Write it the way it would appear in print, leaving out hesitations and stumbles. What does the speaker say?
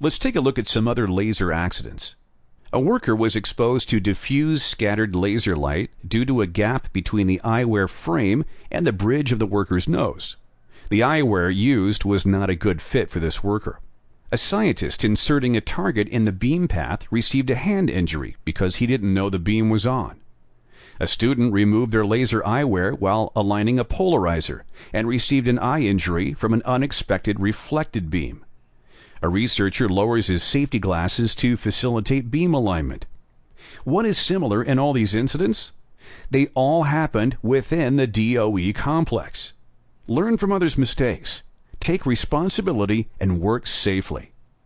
Let's take a look at some other laser accidents. A worker was exposed to diffuse scattered laser light due to a gap between the eyewear frame and the bridge of the worker's nose. The eyewear used was not a good fit for this worker. A scientist inserting a target in the beam path received a hand injury because he didn't know the beam was on. A student removed their laser eyewear while aligning a polarizer and received an eye injury from an unexpected reflected beam. A researcher lowers his safety glasses to facilitate beam alignment. What is similar in all these incidents? They all happened within the DOE complex. Learn from others' mistakes, take responsibility, and work safely.